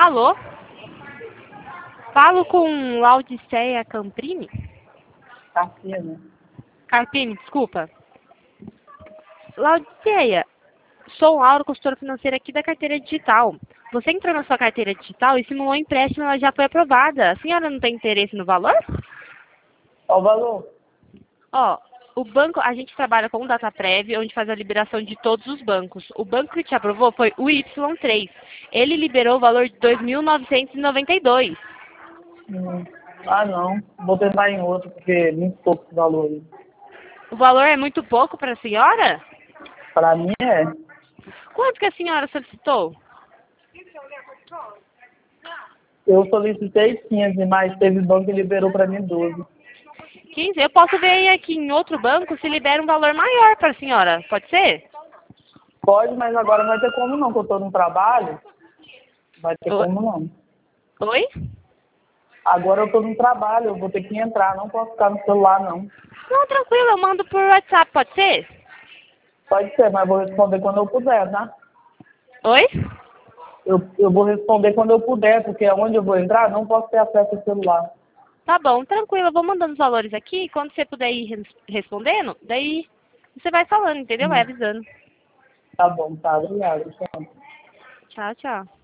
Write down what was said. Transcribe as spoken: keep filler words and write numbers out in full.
Alô? Falo com Laudiceia Camprini? Carpina. Carpini, desculpa. Laudiceia, sou Laura, consultora financeira aqui da carteira digital. Você entrou na sua carteira digital e simulou um empréstimo, ela já foi aprovada. A senhora não tem interesse no valor? Qual o valor? Ó, o banco, a gente trabalha com o DataPrev, onde faz a liberação de todos os bancos. O banco que te aprovou foi o Y três. Ele liberou o valor de dois mil novecentos e noventa e dois. Hum. Ah, não. Vou tentar em outro, porque é muito pouco esse valor aí. O valor é muito pouco para a senhora? Pra mim é. Quanto que a senhora solicitou? Eu solicitei quinze, mas teve banco que liberou pra mim doze. quinze? Eu posso ver aqui em outro banco se libera um valor maior para a senhora. Pode ser? Pode, mas agora não vai ter como não, que eu tô no trabalho. Vai ter O- como não. Oi? Agora eu tô no trabalho, eu vou ter que entrar, não posso ficar no celular não. Não, tranquilo, eu mando por WhatsApp, pode ser? Pode ser, mas vou responder quando eu puder, tá? Oi? Eu, eu vou responder quando eu puder, porque onde eu vou entrar não posso ter acesso ao celular. Tá bom, tranquilo, eu vou mandando os valores aqui. Quando você puder ir res- respondendo, daí você vai falando, entendeu? Vai Hum. avisando. Tá bom, tá, obrigado. Tchau. Tchau, tchau.